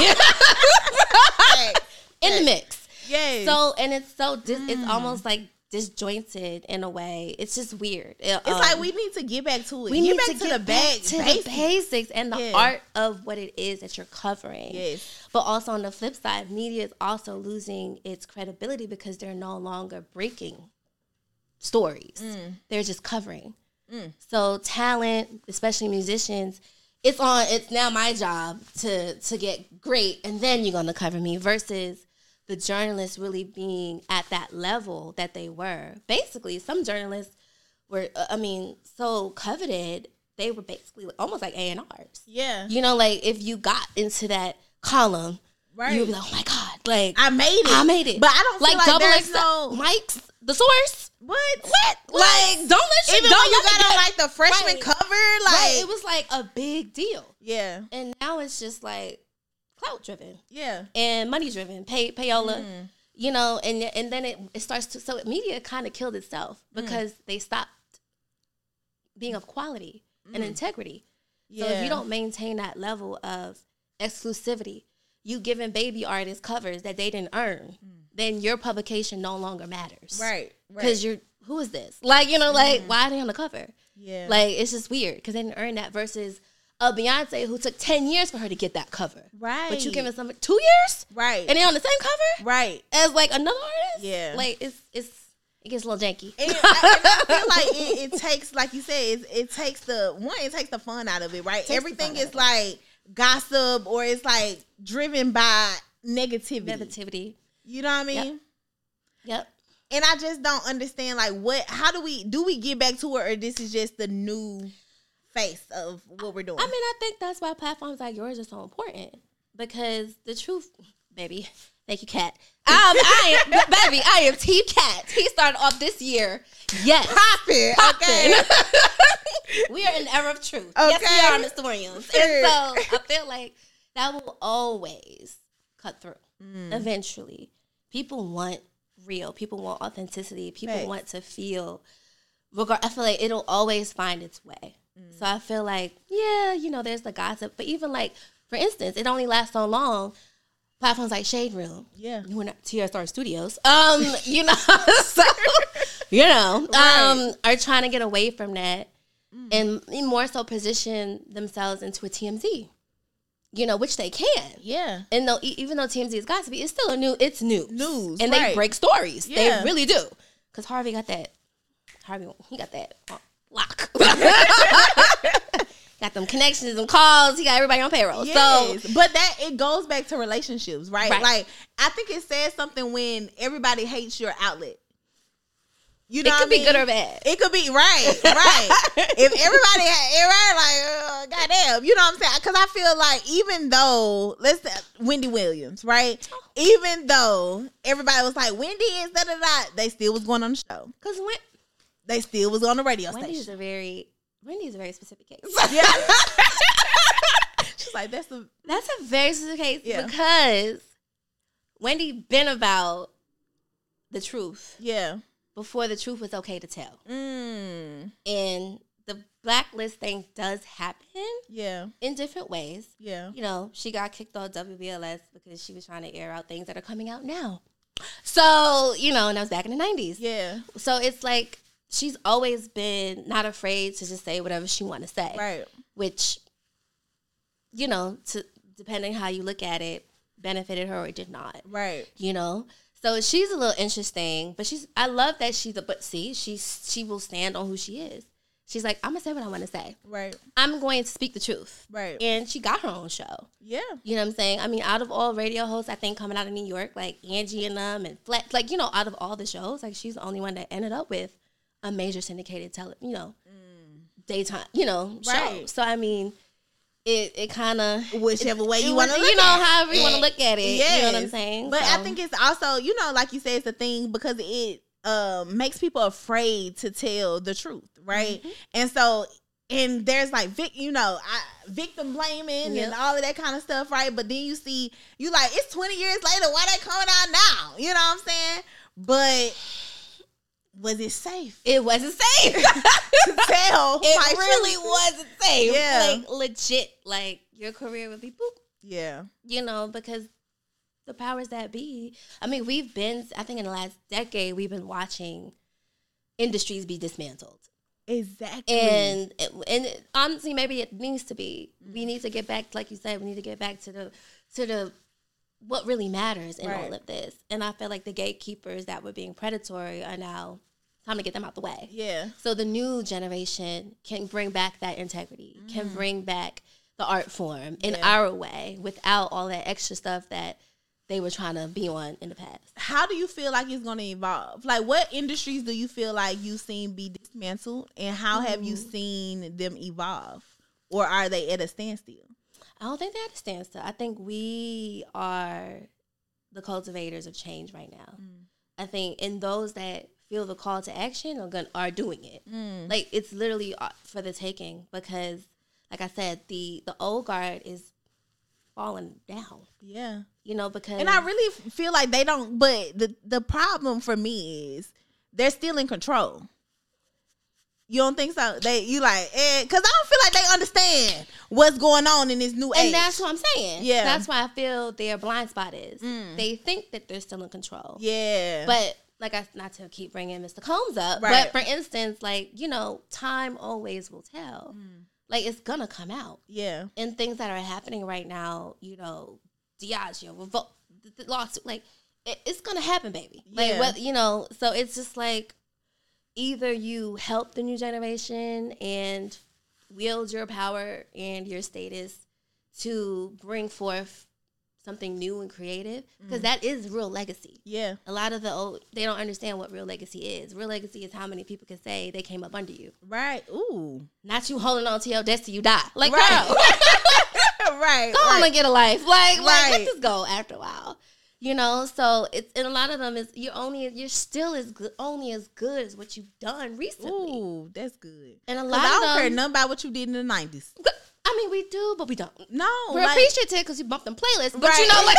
in the mix. Yeah. So, and it's so, dis- it's almost like disjointed in a way. It's just weird. It, it's um, like we need to get back to it. we get need back to, to, get the back bag, to basics. the basics and the Yeah. art of what it is that you're covering. Yes. But also on the flip side, media is also losing its credibility because they're no longer breaking stories. Mm. They're just covering. So talent, especially musicians, it's on. It's now my job to to get great, and then you're gonna cover me. Versus the journalists really being at that level that they were. Basically, some journalists were. uh, I mean, so coveted. They were basically almost like A and R's. Yeah. You know, like if you got into that column, Right. you'd be like, oh my God, like I made it. I made it. But I don't feel like double there's X no- Mike's the source. What? What? Like, don't let you Even don't when you let me got on get- like the freshman Right. cover, like Right, it was like a big deal. yeah, And now it's just like clout driven yeah, and money driven, pay payola, Mm. you know, and and then it, it starts to so media kind of killed itself Mm. because they stopped being of quality and integrity. So if Mm. Yeah. you don't maintain that level of exclusivity, you giving baby artists covers that they didn't earn, then your publication no longer matters. Mm. right, right, Because you're, who is this? Like, you know, like, why are they on the cover? yeah, Like, it's just weird because they didn't earn that versus a Beyonce who took ten years for her to get that cover. right, But you giving somebody two years? right, And they on the same cover right. as, like, another artist? Yeah. Like, it's, it's, it gets a little janky. And I, and I feel like it, it takes, like you said, it, it takes the one, it takes the fun out of it, right? the Everything fun is out of it. like gossip or it's like driven by negativity. Negativity. You know what I mean? Yep. And I just don't understand, like, what, how do we, do we get back to it or this is just the new face of what we're doing? I mean, I think that's why platforms like yours are so important because the truth, baby, thank you, Kat. Um, I am, baby, I am Team Kat. He started off this year. Yes. Popping, Popping. okay. We are in the era of truth. Yes, we Okay. are, Mister Williams. Period. And so I feel like that will always cut through eventually. People want real. People want authenticity. People Facts. want to feel. Regard. I feel like it'll always find its way. So I feel like, yeah, you know, there's the gossip. But even like for instance, it only lasts so long. Platforms like Shade Room, yeah, who are not T S R Studios, um, you know, so you know, right. um, are trying to get away from that mm. and more so position themselves into a T M Z. You know, which they can. Yeah. And though even though T M Z is gossipy, it's still a new. It's news. News. And right. they break stories. Yeah. They really do. Because Harvey got that. Harvey, he got that lock. Got them connections and calls. He got everybody on payroll. Yes. So, but that it goes back to relationships, right? right? Like I think it says something when everybody hates your outlet. You know it could what be I mean? good or bad. It could be right, right. If everybody, had, right, like, uh, goddamn, you know what I'm saying? Because I feel like even though, let's say Wendy Williams, right? Even though everybody was like, Wendy is da da da, they still was going on the show. Because when they still was on the radio Wendy's station. a very Wendy's a very specific case. Yeah. She's like, that's a that's a very specific case yeah. because Wendy been about the truth. Yeah. Before the truth was okay to tell. Mm. And the blacklist thing does happen. Yeah. In different ways. Yeah. You know, she got kicked off W B L S because she was trying to air out things that are coming out now. So, you know, and that was back in the nineties. Yeah. So it's like she's always been not afraid to just say whatever she want to say. Right. Which, you know, to depending how you look at it, benefited her or it did not. Right. You know? So she's a little interesting, but she's. I love that she's a. But see, she's she will stand on who she is. She's like, I'm gonna say what I want to say. Right. I'm going to speak the truth. Right. And she got her own show. Yeah. You know what I'm saying? I mean, out of all radio hosts, I think coming out of New York, like Angie and them and Flex, like you know, out of all the shows, like she's the only one that ended up with a major syndicated tele, you know, mm. daytime, you know, show. Right. So I mean. It it kind of whichever way you want to look you know at it. however you want to look at it. Yes. You know what I'm saying? But so. I think it's also, you know, like you said, it's a thing because it um makes people afraid to tell the truth, right? Mm-hmm. And so and there's like vic, you know, I, victim blaming yep. and all of that kind of stuff, right? But then you see you like it's twenty years later, why they coming out now? You know what I'm saying? But was it safe? It wasn't safe. to tell. It really truth. wasn't safe. Yeah. Like, legit. Like, your career would be boop. Yeah. You know, because the powers that be, I mean, we've been, I think in the last decade, we've been watching industries be dismantled. Exactly. And, and honestly, maybe it needs to be. We need to get back, like you said, we need to get back to the, to the, what really matters in right. all of this. And I feel like the gatekeepers that were being predatory are now time to get them out the way. Yeah. So the new generation can bring back that integrity, mm. can bring back the art form in yeah. our way without all that extra stuff that they were trying to be on in the past. How do you feel like it's going to evolve? Like, what industries do you feel like you've seen be dismantled, and how mm. have you seen them evolve? Or are they at a standstill? I don't think they're at a standstill. I think we are the cultivators of change right now. Mm. I think in those that feel the call to action are going are doing it. Mm. Like it's literally for the taking because, like I said, the the old guard is falling down. Yeah, you know because and I really feel like they don't. But the the problem for me is they're still in control. You don't think so? They you like eh, cause I don't feel like they understand what's going on in this new age. And that's what I'm saying. Yeah. That's why I feel their blind spot is. Mm. They think that they're still in control. Yeah. But like I not to keep bringing Mister Combs up, right. but for instance, like, you know, time always will tell. Mm. Like it's gonna come out. Yeah. And things that are happening right now, you know, Diageo, revolt, the, the lawsuit, like it, it's gonna happen, baby. Like yeah. what you know, so it's just like either you help the new generation and wield your power and your status to bring forth something new and creative, because mm. that is real legacy. Yeah. A lot of the old, they don't understand what real legacy is. Real legacy is how many people can say they came up under you. Right. Ooh. Not you holding on to your desk till you die. Like, right. girl. right. Go on right. and get a life. Like, right. like, let this go after a while. You know, so it's and a lot of them is you're only you're still as good only as good as what you've done recently. Ooh, that's good. And a lot of I don't them, care nothing about what you did in the nineties. I mean, we do, but we don't. No, we're like, appreciative because you bumped them playlists. But right. you know, like,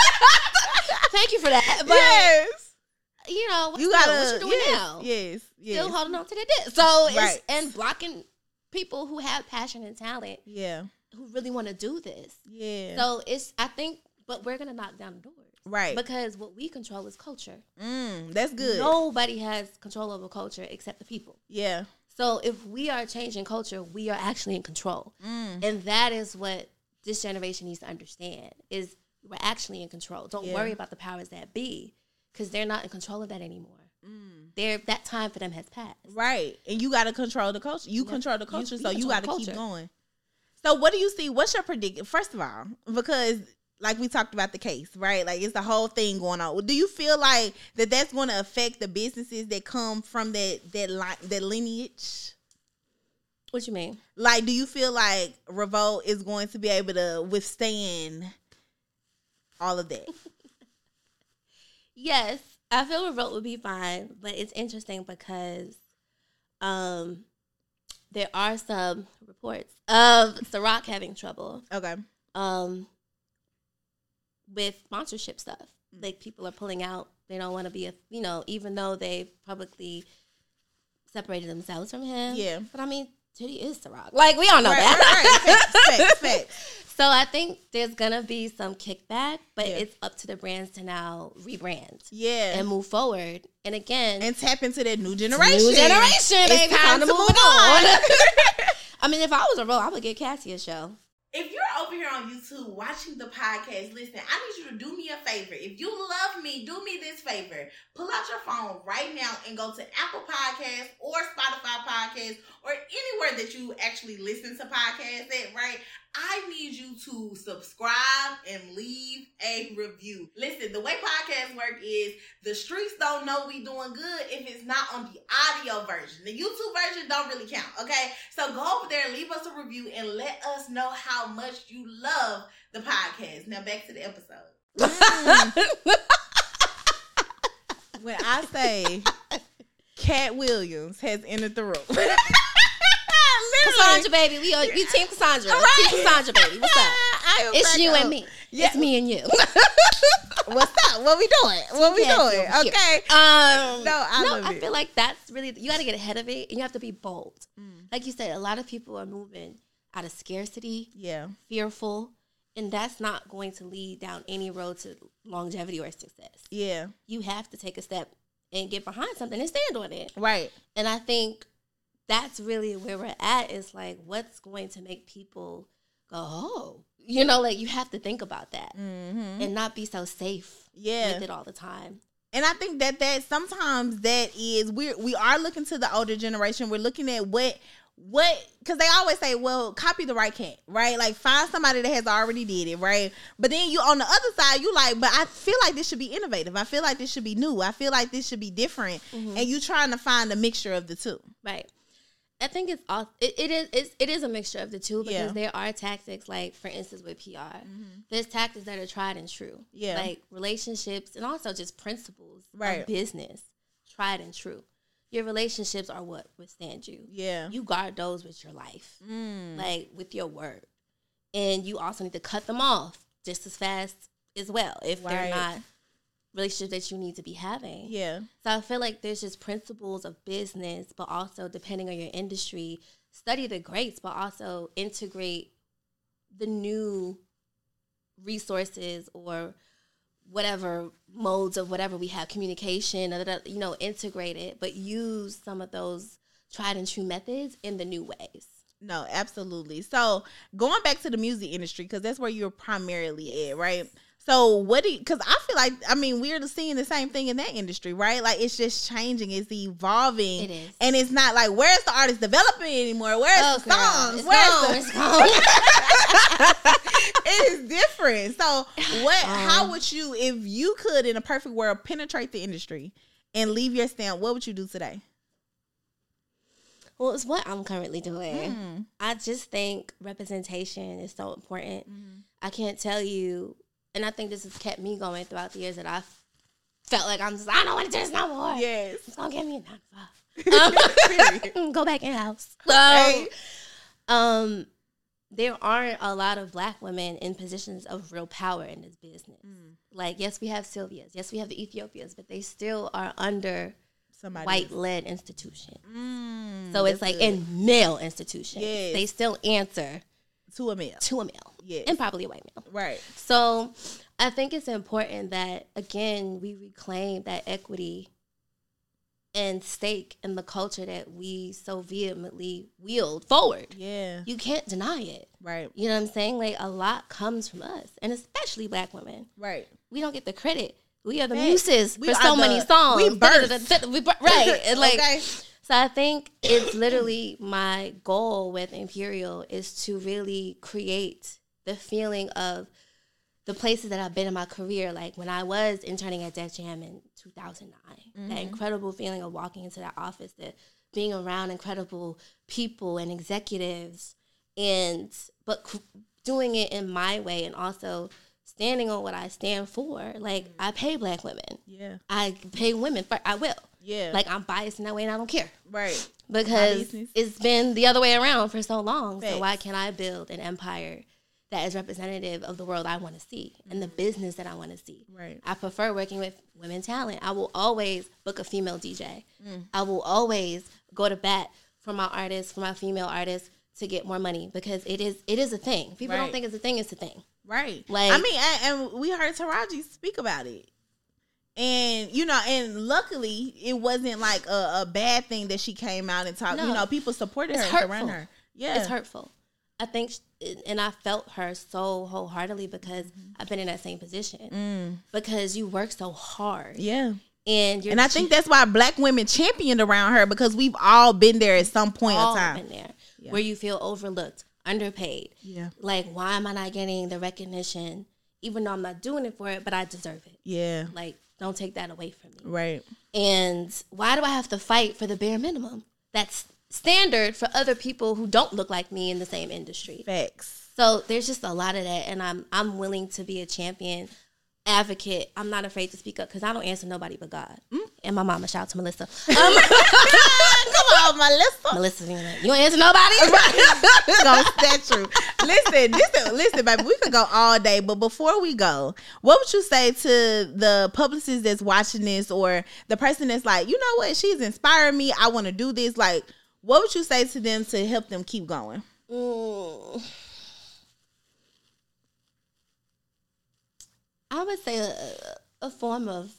thank you for that. But, yes, you know, what's you gotta. what you doing yes, now? Yes, yes. Still holding on to their dick. So right. it's and blocking people who have passion and talent. Yeah. who really want to do this. Yeah. So it's, I think, but we're going to knock down the doors. Right. Because what we control is culture. Mm, that's good. Nobody has control over culture except the people. Yeah. So if we are changing culture, we are actually in control. Mm. And that is what this generation needs to understand, is we're actually in control. Don't Yeah. worry about the powers that be, because they're not in control of that anymore. Mm. They're, that time for them has passed. Right. And you got to control the culture. You Yeah. control the culture, You- so you you control got to the keep culture. going. So what do you see? What's your prediction? First of all, because like we talked about the case, right? Like it's the whole thing going on. Do you feel like that that's going to affect the businesses that come from that that li- that lineage? What you mean? Like, do you feel like Revolt is going to be able to withstand all of that? Yes, I feel Revolt would be fine, but it's interesting because um, there are some reports of Ciroc having trouble Okay. um, with sponsorship stuff. Like, people are pulling out. They don't want to be, a, you know, even though they publicly separated themselves from him. Yeah. But I mean, Titty is Ciroc. Like, we all know Right, that. right, right. Facts, facts, facts. So I think there's going to be some kickback, but Yeah. it's up to the brands to now rebrand Yeah. and move forward. And again, And tap into that new generation. new generation, It's baby. time Time to to move move on. on. I mean, if I was a role, I would get Cassie a show. If you're over here on YouTube watching the podcast, listen, I need you to do me a favor. If you love me, do me this favor. Pull out your phone right now and go to Apple Podcasts or Spotify Podcasts or anywhere that you actually listen to podcasts at, right? I need you to subscribe and leave a review. Listen, the way podcasts work is the streets don't know we doing good if it's not on the audio version. The YouTube version don't really count, okay? So go over there, leave us a review, and let us know how much you love the podcast. Now back to the episode. Mm. When I say Cat Williams has entered the room. Cassandra, baby. We are, we team Cassandra. Right. Team Cassandra, baby. What's up? I am It's back you up. and me. Yeah. It's me and you. What's up? What we doing? What we Yes, doing? over here. Okay. Um, No, I no, love I it. feel like that's really, you got to get ahead of it and you have to be bold. Mm. Like you said, a lot of people are moving out of scarcity, Yeah. fearful, and that's not going to lead down any road to longevity or success. Yeah. You have to take a step and get behind something and stand on it. Right. And I think that's really where we're at, is like, what's going to make people go, oh, you know, like you have to think about that Mm-hmm. and not be so safe Yeah. with it all the time. And I think that that sometimes that is we we are looking to the older generation. We're looking at what what because they always say, well, copy the right cat, right? Like find somebody that has already did it, right? But then you on the other side, you like, but I feel like this should be innovative. I feel like this should be new. I feel like this should be different. Mhm. And you trying to find a mixture of the two. Right. I think it's all it, it is it's, it is a mixture of the two, because Yeah. there are tactics, like for instance with P R, Mm-hmm. there's tactics that are tried and true. Yeah. Like relationships and also just principles Right. of business, tried and true. Your relationships are what withstand you. Yeah. You guard those with your life, Mm. like with your word. And you also need to cut them off just as fast as well if Right. they're not relationships that you need to be having. Yeah. So I feel like there's just principles of business, but also depending on your industry, study the greats, but also integrate the new resources or whatever modes of whatever we have, communication, you know, integrate it, but use some of those tried and true methods in the new ways. No, absolutely. So going back to the music industry, because that's where you're primarily at, right? So what do you, because I feel like, I mean, we're seeing the same thing in that industry, right? Like it's just changing, it's evolving. It is. And it's not like, where's the artist development anymore? Where's Oh, the girl, songs? it's Where's gone, the... it's gone. It is different. So what, Um, how would you, if you could in a perfect world penetrate the industry and leave your stamp, what would you do today? Well, it's what I'm currently doing. Mm. I just think representation is so important. Mm-hmm. I can't tell you, and I think this has kept me going throughout the years that I felt like I'm just, I don't want to do this no more. Yes. It's going to give me a nine to five. Um, go back in house. So, Right. um, there aren't a lot of Black women in positions of real power in this business. Mm. Like, yes, we have Sylvias. Yes, we have the Ethiopias, but they still are under Somebody. white-led institutions. Mm, So it's that's like good. in male institutions. Yes. They still answer to a male. To a male. Yes. And probably a white male. Right. So I think it's important that, again, we reclaim that equity and stake in the culture that we so vehemently wield forward. Yeah. You can't deny it. Right. You know what I'm saying? Like, a lot comes from us, and especially Black women. Right. We don't get the credit. We are the Right. muses We for are so the- many songs. we birthed. We bir- right. And like, Okay. so I think it's literally my goal with Imperial is to really create the feeling of the places that I've been in my career. Like when I was interning at Def Jam in two thousand nine, mm-hmm. that incredible feeling of walking into that office, that being around incredible people and executives, and but c- doing it in my way, and also standing on what I stand for. Like, mm-hmm. I pay Black women. Yeah. I pay women, but I will. Yeah. Like, I'm biased in that way, and I don't care. Right. Because it's been the other way around for so long. Thanks. So why can't I build an empire that is representative of the world I want to see and the business that I want to see? Right. I prefer working with women talent. I will always book a female D J. Mm. I will always go to bat for my artists, for my female artists, to get more money, because it is it is a thing. People Right. don't think it's a thing. It's a thing. Right. Like, I mean, and, and we heard Taraji speak about it. And, you know, and luckily it wasn't like a, a bad thing that she came out and talked. No. You know, people supported It's her hurtful. around her. Yeah. It's hurtful. I think, sh- and I felt her so wholeheartedly because mm-hmm. I've been in that same position. Mm. Because you work so hard. Yeah. And you're and I ch- think that's why Black women championed around her, because we've all been there at some point all in time. been there, Yeah. where you feel overlooked, underpaid. Yeah. Like, why am I not getting the recognition, even though I'm not doing it for it, but I deserve it? Yeah. Like, don't take that away from me. Right. And why do I have to fight for the bare minimum? That's standard for other people who don't look like me in the same industry. Facts. So there's just a lot of that, and I'm I'm willing to be a champion, advocate. I'm not afraid to speak up because I don't answer nobody but God. Mm. And my mama. Shout out to Melissa. Um, Come on, Melissa. Melissa, you don't answer nobody. Gonna set you. Listen, listen, listen, baby. We could go all day, but before we go, what would you say to the publicist that's watching this, or the person that's like, you know what, she's inspiring me, I want to do this? Like, what would you say to them to help them keep going? Mm. I would say a, a form of,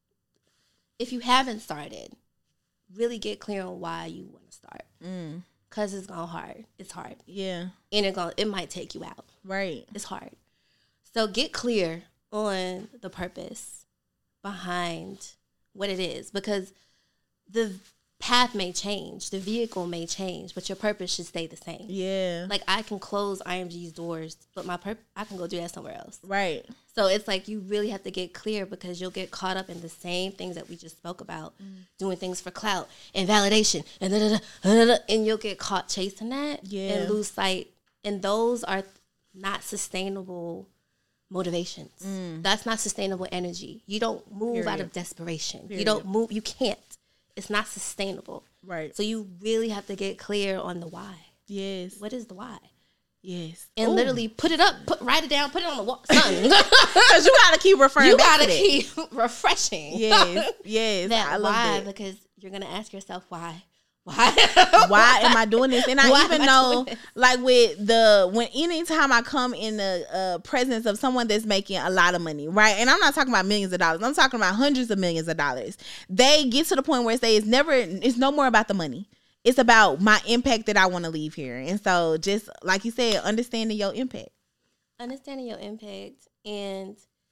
if you haven't started, really get clear on why you want to start. Mm. Cause it's gonna hard. It's hard. Yeah. And it gonna it might take you out. Right. It's hard. So get clear on the purpose behind what it is, because the path may change, the vehicle may change, but your purpose should stay the same. Yeah. Like, I can close I M G's doors, but my purpose, I can go do that somewhere else. Right. So it's like you really have to get clear, because you'll get caught up in the same things that we just spoke about, mm. doing things for clout and validation, and da, da, da, da, da, and you'll get caught chasing that yeah. and lose sight. And those are not sustainable motivations. Mm. That's not sustainable energy. You don't move Period. Out of desperation. Period. You don't move. You can't. It's not sustainable. Right. So you really have to get clear on the why. Yes. What is the why? Yes. And Ooh. Literally put it up, put write it down, put it on the wall. Something. Because you gotta keep referring you back gotta to keep refreshing. Yes. Yes. That I love why, that. because you're gonna ask yourself why. Why? Why am I doing this? And I Why even I know, like, with the when anytime I come in the uh, presence of someone that's making a lot of money, right? And I'm not talking about millions of dollars. I'm talking about hundreds of millions of dollars. They get to the point where they say it's never, it's no more about the money. It's about my impact that I want to leave here. And so, just like you said, understanding your impact. Understanding your impact, and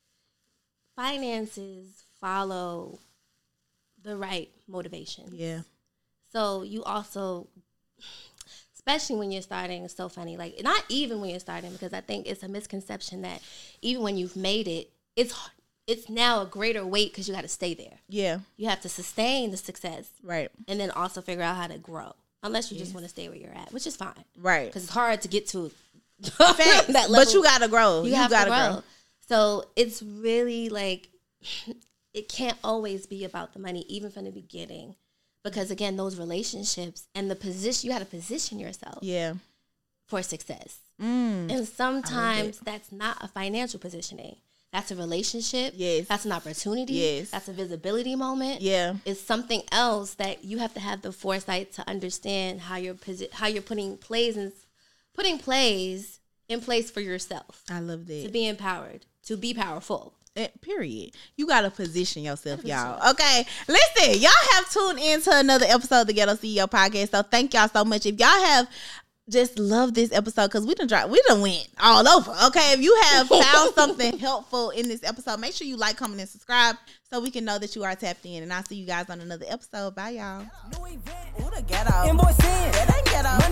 finances follow the right motivation. Yeah. So you also, especially when you're starting, it's so funny. Like, not even when you're starting, because I think it's a misconception that even when you've made it, it's it's now a greater weight because you got to stay there. Yeah. You have to sustain the success. Right. And then also figure out how to grow. Unless you yes. just want to stay where you're at, which is fine. Right. Because it's hard to get to that level. But you got to grow. You, you have gotta to grow. grow. So it's really like, it can't always be about the money, even from the beginning. Because, again, those relationships and the position, you got to position yourself yeah. for success. Mm. And sometimes that's not a financial positioning. That's a relationship. Yes. That's an opportunity. Yes. That's a visibility moment. Yeah. It's something else that you have to have the foresight to understand how you're posi- how you're putting plays and putting plays in place for yourself. I love that. To be empowered, to be powerful. Eh, period. You gotta position yourself, y'all. Okay, listen, y'all have tuned into another episode of the Ghetto C E O podcast. So thank y'all so much. If y'all have just loved this episode, because we done drive, we done went all over. Okay, if you have found something helpful in this episode, make sure you like, comment, and subscribe so we can know that you are tapped in. And I'll see you guys on another episode. Bye, y'all.